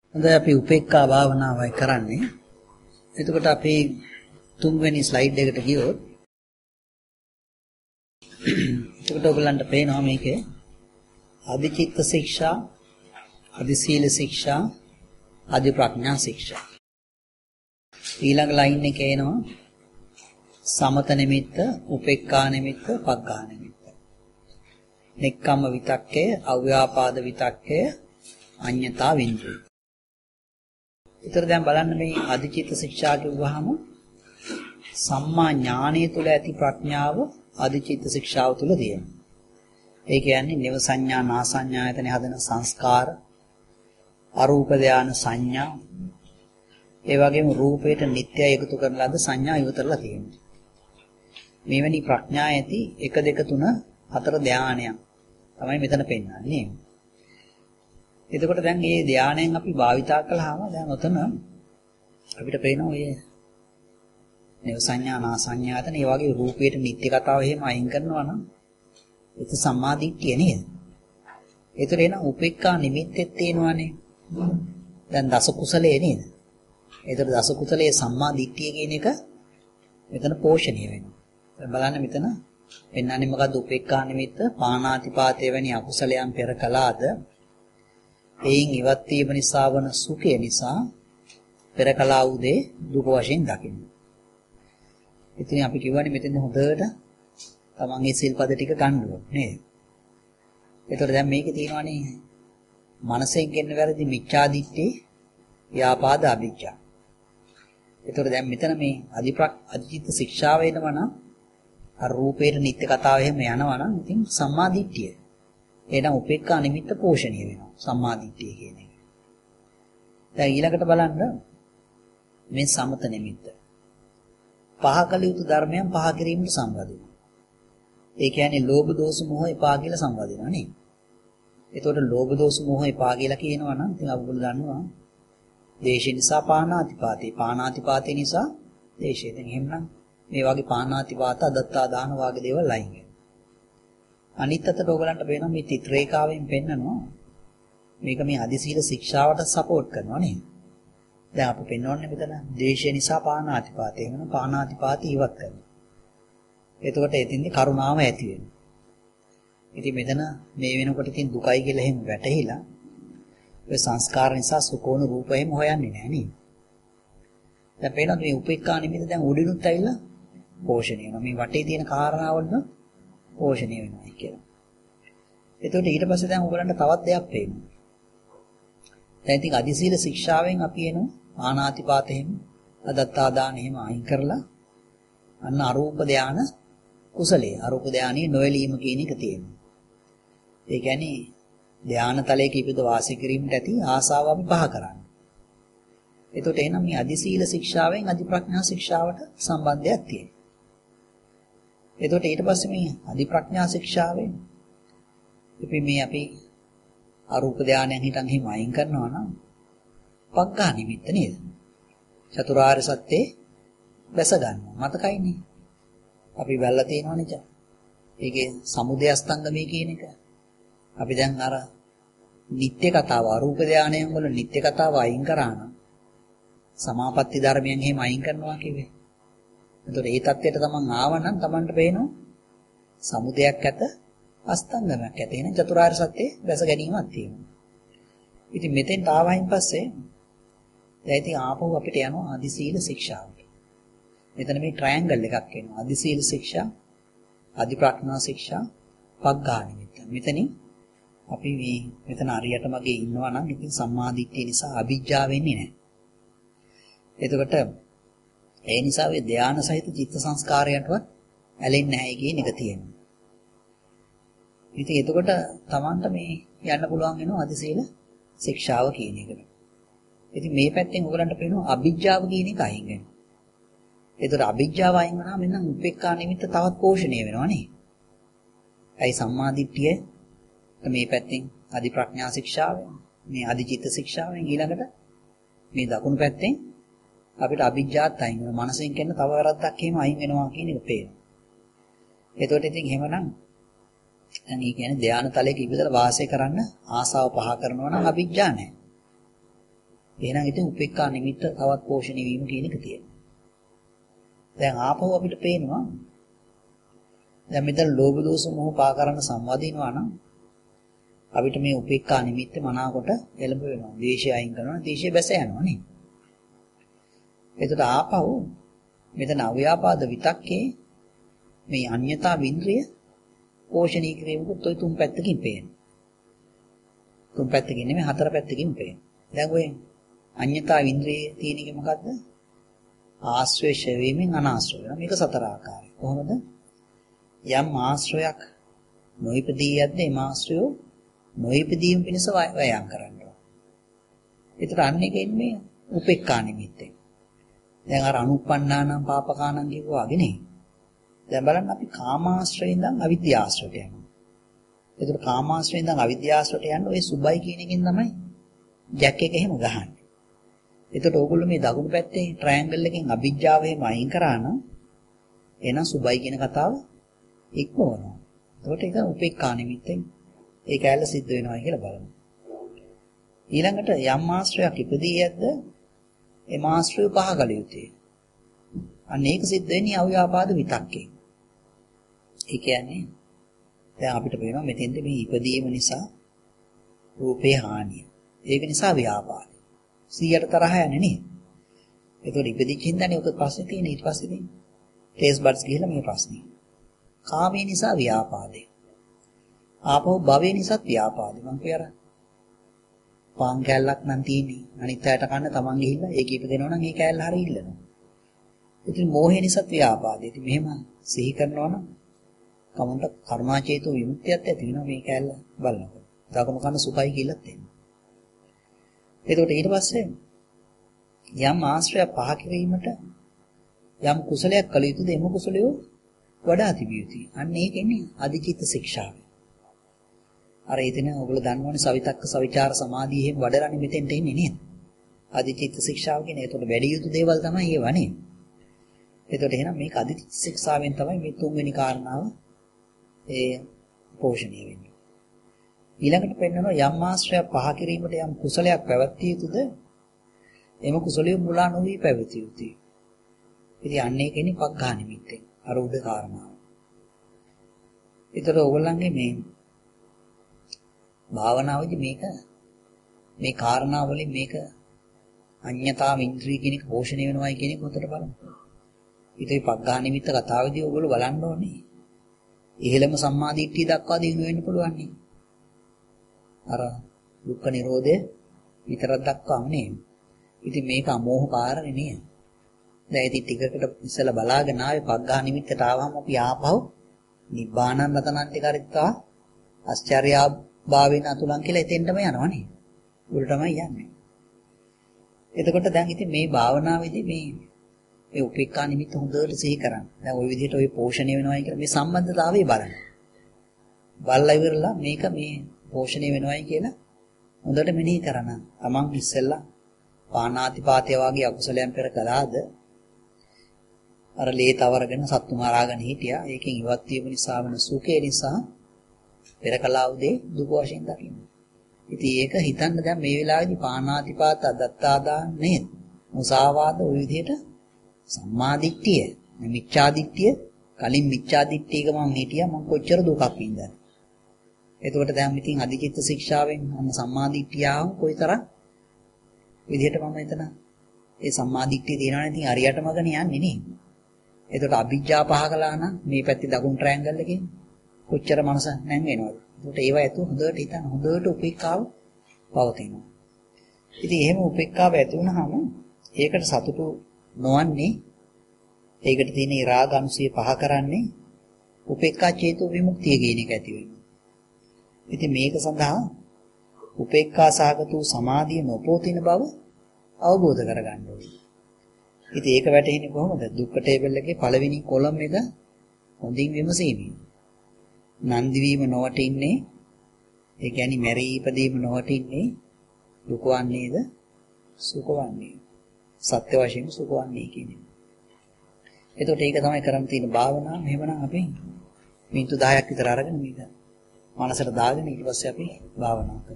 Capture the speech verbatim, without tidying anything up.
හොඳයි අපි උපේක්ඛා භාවනාවයි කරන්නේ. එතකොට අපි තුන්වෙනි ස්ලයිඩ් එකට ගියොත් එතකොට ඔයගලන්ට පේනවා මේකේ අධිචිත්ත ශික්ෂා, අධිසීල ශික්ෂා, අධි ප්‍රඥා ශික්ෂා. ඊළඟ ලයින් එකේ එනවා සමත නිමිත්ත, උපේක්ඛා නිමිත්ත, පග්ඝා නිමිත්ත. නෙක්ඛම්ම විතක්කය, අව්‍යාපාද විතක්කය, අඤ්ඤතා වින්ද්‍රය. ඊතර දැන් බලන්න මේ අධිචිත්ත ශික්ෂා කිව්වහම සම්මා ඥානය තුළ ඇති ප්‍රඥාව අධිචිත්ත ශික්ෂාව තුළ තියෙනවා. ඒ කියන්නේ නිව සංඥා නා සංඥායතනේ හදන සංස්කාර, අරූප ධාන සංඥා, ඒ වගේම රූපයට නිට්ටය එකතු කරන ලද සංඥා ඉවතරලා තියෙනවා. මේවැනි ප්‍රඥා ඇති එක දෙක තුන හතර ධානයක් තමයි මෙතන පෙන්වන්නේ. එතකොට දැන් මේ ධානයෙන් අපි භාවිතා කළාම දැන් ඔතන අපිට පේනවා ඔය නිව සංඥා නා සංඥාතන ඒ වගේ රූපයට නිත්‍ය කතාව එහෙම අයින් කරනවා නම් ඒක සම්මාදිට්ඨිය නේද? ඒතර එන උපේක්ඛා නිමිත්තෙත් තියෙනවානේ. දැන් දස කුසලයේ නේද? ඒතර දස කුසලයේ සම්මාදිට්ඨිය කියන එක මෙතන පෝෂණය වෙනවා. දැන් බලන්න මෙතන පෙන්වන්නේ මොකද්ද? උපේක්ඛා නිමිත්ත පාණාතිපාතේ වැනි අකුසලයන් පෙර කළාද එයින් ඉවත් වීම නිසා වන සුඛය නිසා පෙර කළා වූ දේ දුක වශයෙන් දකින්න. ඉතින් අපි කියවනේ මෙතෙන් හොඳට තමන්ගේ සිල්පද ටික ගන්න ඕනේ නේද? ඒතකොට දැන් මේකේ තියෙනවානේ මනසෙන් ගෙන්න වැරදි මිච්ඡාදිට්ඨි, ව්‍යාපාද, අවිජ්ජා. ඒතකොට දැන් මෙතන මේ අධිප්‍රක් අධිචිත්ත ශික්ෂාව වෙනවා නම් අර රූපේට නිත්‍ය කතාව එහෙම යනවා නම් ඉතින් සම්මාදිට්ඨිය. එහෙනම් උපේක්ඛා නිමිත්ත පෝෂණය වෙනවා සම්මාදිට්ඨිය කියන එක. දැන් ඊළඟට බලන්න මේ සමත නිමිත්ත. පහ කළ යුතු ධර්මයන් පහ කිරීමට සම්බන්ධ. ඒ කියන්නේ ලෝභ දෝෂ මොහ එපා කියලා සම්බන්ධනවා නේ. එතකොට ලෝභ දෝෂ මොහ එපා කියලා කියනවා නම් ඉතින් අපගොල්ලෝ දන්නවා දේශේ නිසා පාණාතිපාතේ, පාණාතිපාතේ නිසා දේශේ. දැන් එහෙමනම් මේ වගේ පාණාතිපාත, අදත්තා දාන වගේ දේවල් අයින් වෙනවා. අනිත් අතට ඔයගලන්ට පේනවා මේ චිත්‍ර රේඛාවෙන් පෙන්නනවා මේක මේ අධිසීල ශික්ෂාවට සපෝට් කරනවා නේද? දැන් අපි පෙන්වන්නේ මෙතන ද්වේෂය නිසා පාණාතිපාතය වෙන පාණාතිපාතය ඉවත් කරනවා. එතකොට එතින්දි කරුණාව ඇති වෙනවා. ඉතින් මෙතන මේ වෙනකොට ඉතින් දුකයි කියලා එහෙම වැටහිලා ඔය සංස්කාර නිසා සුඛෝන රූප එහෙම හොයන්නේ නැහැ නේද? දැන් පේනවද මේ උපේක්ඛා නිමිති දැන් උඩිනුත් ඇවිල්ලා පෝෂණය වෙනවා. මේ වටේ තියෙන කාරණාවලද පෝෂණය වෙනවා කියලා. එතකොට ඊට පස්සේ දැන් ඔයගලන්ට තවත් දෙයක් පේනවා. දැන් ඉතින් අධිසීල ශික්ෂාවෙන් අපි එනවා ආනාතිපාත එහෙම අදත්තා දාන එහෙම අයින් කරලා අන්න අරූප ධාන කුසලයේ අරූප ධානයේ නොයලීම කියන එක තියෙනවා. ඒ කියන්නේ ධානතලයක ඉපද වාසය කිරීමට ඇති ආසාව අපි පහ කරන්නේ. එතකොට එහෙනම් මේ අධිසීල ශික්ෂාවෙන් අධි ප්‍රඥා ශික්ෂාවට සම්බන්ධයක් තියෙනවා. එතකොට ඊට පස්සේ මේ අධි ප්‍රඥා ශික්ෂාවෙන් අපි මේ අපි අරූප ධානයෙන් හිටන් හිම අයින් කරනවා නම් පග්ඝා නිමිත්ත නේද? චතුරාර්ය සත්‍යේ දැස ගන්නවා. මතකයිනේ. අපි වැල්ලා තියෙනවනේ චා. ඒකේ සමුදය අස්තංගමේ කියන එක. අපි දැන් අර නිත්‍ය කතාව අරූප ධානයෙන් වල නිත්‍ය කතාව අයින් කරා නම් සමාපatti ධර්මයෙන් එහෙම අයින් කරනවා කිව්වේ. එතකොට ඒ தත්ත්වයට තමන් ආව නම් තමන්ට පේනවා සමුදයක් ඇත අස්තංගමයක් ඇත. එන චතුරාර්ය සත්‍යයේ දැස ගැනීමක් තියෙනවා. ඉතින් මෙතෙන්ට ආවයින් පස්සේ දැන් ඉතින් ආපහු අපිට යනවා අධිසීල ශික්ෂාවට. මෙතන මේ ට්‍රයැන්ගල් එකක් එනවා. අධිසීල ශික්ෂා, අධි ප්‍රඥා ශික්ෂා, පග්ඝා නිමිත්ත. මෙතනින් අපි මේ මෙතන හරියට මගේ ඉන්නවා නම් ඉතින් සම්මාදිට්ඨිය නිසා අවිජ්ජා වෙන්නේ නැහැ. එතකොට ඒ නිසා වේ ධාන සහිත චිත්ත සංස්කාරයන්ටවත් ඇලෙන්නේ නැහැ කියන එක තියෙනවා. ඉතින් එතකොට Tamanට මේ යන්න පුළුවන් වෙනවා අධිසීල ශික්ෂාව කියන එකට. ඉතින් මේ පැත්තෙන් ඔයගලන්ට පේනවා අවිජ්ජාව කියන එක අයින් වෙනවා. එතකොට අවිජ්ජාව අයින් වුණාම මෙන්න උපේක්ඛා නිමිත්ත තවත් පෝෂණය වෙනවා නේ. ඇයි සම්මාදිට්ඨිය මේ පැත්තෙන් අධි ප්‍රඥා ශික්ෂාවෙන් මේ අධිචිත්ත ශික්ෂාවෙන් ඊළඟට මේ දකුණු පැත්තෙන් අපිට අවිජ්ජාත් අයින් වෙනවා. මනසෙන් කියන තව වැරද්දක් එහෙම අයින් වෙනවා කියන එක පේනවා. එතකොට ඉතින් එහෙමනම් දැන් ඒ කියන්නේ ධානතලයක ඉඳලා වාසය කරන්න ආසාව පහ කරනවා නම් අවිජ්ජා නැහැ. එහෙනම් ඉතින් උපේක්ඛා නිමිත්ත තවත් පෝෂණය වීම කියන එක තියෙනවා. දැන් ආපහු අපිට පේනවා දැන් මෙතන ලෝභ දෝෂ මොහ පා කරන සම්වාදිනවා නම් අපිට මේ උපේක්ඛා නිමිත්ත මනාකොට එළඹ වෙනවා. ද්වේෂය අයින් කරනවා. ද්වේෂය බැස යනවා නේ. එතකොට ආපහු මෙතන අව්‍යාපාද විතක්කේ මේ අඤ්ඤතා වින්ද්‍රිය පෝෂණය කිරීමකුත් ඔය තුන් පැත්තකින් පේනවා. තුන් පැත්තකින් නෙමෙයි හතර පැත්තකින් පේනවා. දැන් ඔය අඤ්ඤතා වින්ද්‍රියේ තියෙන එක මොකද්ද? ආශ්‍රය ශරීරයෙන් අනාශ්‍රය වෙනවා. මේක සතර ආකාරයි. කොහොමද? යම් ආශ්‍රයක් නොයිපදී යද්දී එම ආශ්‍රය නොයිපදීම පිණිස වයං කරනවා. ඒතර අන්න එකෙන් මේ උපේක්ඛා නිමිත්තෙන්. දැන් අර අනුප්පන්නානම් පාපකානම් කියුවා වගේ නේ. දැන් බලන්න අපි කාමාශ්‍රයෙන් ඉඳන් අවිද්‍යාශ්‍රයට යනවා. ඒතර කාමාශ්‍රයෙන් ඉඳන් අවිද්‍යාශ්‍රයට යන්න ඔය සුබයි කියන එකෙන් තමයි ජැක් එක එහෙම ගහන්නේ. එතකොට ඕගොල්ලෝ මේ දකුණු පැත්තේ ට්‍රයැන්ගල් එකෙන් අවිජ්ජාව එහෙම අයින් කරා නම් එහෙනම් සුබයි කියන කතාව ඉක්මවනවා. එතකොට ඒක උපේක්ඛා නිමිත්තෙන් ඒක ඇල්ල සිද්ධ වෙනවා කියලා බලමු. ඊළඟට යම් ආශ්‍රයක් ඉපදී යද්ද එම ආශ්‍රය පහ කළ යුතුයි. අන්න ඒක සිද්ධ වෙන්නේ අව්‍යාපාද විතක්කේ. ඒ කියන්නේ දැන් අපිට පේනවා මෙතෙන්ද මේ ඉපදීම නිසා රූපේ හානිය. ඒක නිසා ව්‍යාපාදයි. සියයට තරහ යන්නේ නේ. ඒතකොට ඉපදිච්ච හින්දානේ ඔක ප්‍රශ්නේ තියෙන්නේ ඊට පස්සේ තියෙන්නේ. ටේස්ට් බඩ්ස් ගිහලා මේ ප්‍රශ්නේ. කාමයේ නිසා ව්‍යාපාදේ. ආපහු භවයේ නිසාත් ව්‍යාපාදේ. මං කියර පාන් කැල්ලක් නම් තියෙන්නේ. අනිත් අයට කන්න තමන් ගිහිල්ලා ඒක ඉපදෙනවා නම් ඒ කැල්ල හරිය ඉල්ලනවා. ඉතින් මෝහය නිසාත් ව්‍යාපාදේ. ඉතින් මෙහෙම සිහි කරනවා නම් කමන්ට කර්මාචේතෝ විමුක්තියත් ඇති වෙනවා මේ කැල්ල බලනකොට. දකුණු කන සුඛයි කියලාත් එන්නේ. එතකොට ඊට පස්සේ යම් ආශ්‍රය පහ කිරීමට යම් කුසලයක් කළ යුතුද එම කුසලය වඩා තිබිය යුතුයි. අන්න ඒකෙන්නේ අධිචිත්ත ශික්ෂාව. අර එතන ඔයගොල්ලෝ දන්නවනේ සවිතක්ක සවිචාර සමාධිය එහෙම වඩලානේ මෙතෙන්ට එන්නේ නේද? අධිචිත්ත ශික්ෂාව කියන්නේ ඒතකොට වැඩි යුතු දේවල් තමයි ඒවා නේද? එතකොට එහෙනම් මේක අධිචිත්ත ශික්ෂාවෙන් තමයි මේ තුන්වෙනි කාරණාව ඒ පෝෂණය වෙන්නේ. ඊළඟට පෙන්වනවා යම් ආශ්‍රය පහ කිරීමට යම් කුසලයක් පැවැත්විය යුතුද එම කුසලිය මුලා නොවි පැවතිය යුතුයි. ඉතින් අන්නේ කෙනෙක් පග්ඝා නිමිත්තෙන් අර උඩ කාරණාව. ඒතර ඕගොල්ලන්ගේ මේ භාවනාවේදී මේක මේ කාරණා වලින් මේක අඤ්ඤතා වින්ද්‍රිය කියන එක පෝෂණය වෙනවයි කියන එක උඩට බලමු. ඊට පග්ඝා නිමිත්ත කතාවේදී ඕගොල්ලෝ බලන්න ඕනේ. ඉහෙළම සම්මාදිට්ඨිය දක්වා දිනු වෙන්න පුළුවන් නේ. අර දුක්ඛ නිරෝධය විතරක් දක්වාම නේ. ඉතින් මේක අමෝහ කාරණේ නේ. දැන් ඉතින් ටිකකට ඉස්සලා බලාගෙන ආවේ පග්ඝා නිමිත්තට ආවම අපි ආපහු නිබ්බානං රතනන්ති කරිත්වා ආශ්චර්යා භාවේන අතුලං කියලා එතෙන්ටම යනවනේ. උඩටමයි යන්නේ. එතකොට දැන් ඉතින් මේ භාවනාවේදී මේ මේ උපේක්ඛා නිමිත්ත හොඳට සිහි කරන්න. දැන් ওই විදිහට ওই පෝෂණය වෙනවයි කියලා මේ සම්බන්ධතාවය බලන්න. බලලා ඉවරලා මේක මේ පෝෂණය වෙනවයි කියලා හොඳට මෙනෙහි කරන. තමන් ඉස්සෙල්ලා පාණාතිපාතය වගේ අකුසලයන් පෙර කළාද? අර ලේ තවරගෙන සත්තු මරාගෙන හිටියා. ඒකෙන් ඉවත් වීම නිසා වෙන සුඛය නිසා පෙර කළා උදේ දුක වශයෙන් දකින්න. ඉතින් ඒක හිතන්න දැන් මේ වෙලාවේදී පාණාතිපාත අදත්තාදාන නේද? මුසාවාද ওই විදිහට සම්මාදිට්ඨිය, මිච්ඡාදිට්ඨිය, කලින් මිච්ඡාදිට්ඨියක මම හිටියා මම කොච්චර දුකක් වින්දාද? එතකොට දැන් ඉතින් අධිචිත්ත ශික්ෂාවෙන් අන්න සම්මාදිට්ඨිය ආව කොයිතරම් විදිහට මම එතන ඒ සම්මාදිට්ඨිය තියනවා නම් ඉතින් හරියටම ගන්න යන්නේ නේ. එතකොට අභිජ්ජා පහ කළා නම් මේ පැත්තේ දකුණු ට්‍රයැන්ගල් එකේ කොච්චර මනස නැංගෙනවද? එතකොට ඒව ඇතුව හොඳට හිතන්න හොඳට උපේක්ඛාව පවතිනවා. ඉතින් එහෙම උපේක්ඛාව ඇති වුනහම ඒකට සතුටු නොවන්නේ ඒකට තියෙන රාග අනුසය පහ කරන්නේ උපේක්ඛා චේතෝ විමුක්තිය කියන එක ඇති වෙනවා. ඉතින් මේක සඳහා උපේක්ඛා සාගත වූ සමාධිය නොපෝතින බව අවබෝධ කරගන්න ඕනේ. ඉතින් ඒක වැටෙන්නේ කොහොමද? දුක්ඛ ටේබල් එකේ පළවෙනි කොලම් එක හොඳින් විමසීමෙන්. නන්දි වීම නොවටින්නේ, ඒ කියන්නේ මෙරී ඉපදීම නොවටින්නේ දුක වන්නේද සුඛ වන්නේ. සත්‍ය වශයෙන් සුඛ වන්නේ කියන්නේ. එතකොට ඒක තමයි කරන් තියෙන භාවනාව. එහෙමනම් අපි මිනිත්තු දහයක් විතර අරගෙන මේක මනසට දාගෙන ඊට පස්සේ අපි භාවනා කරමු.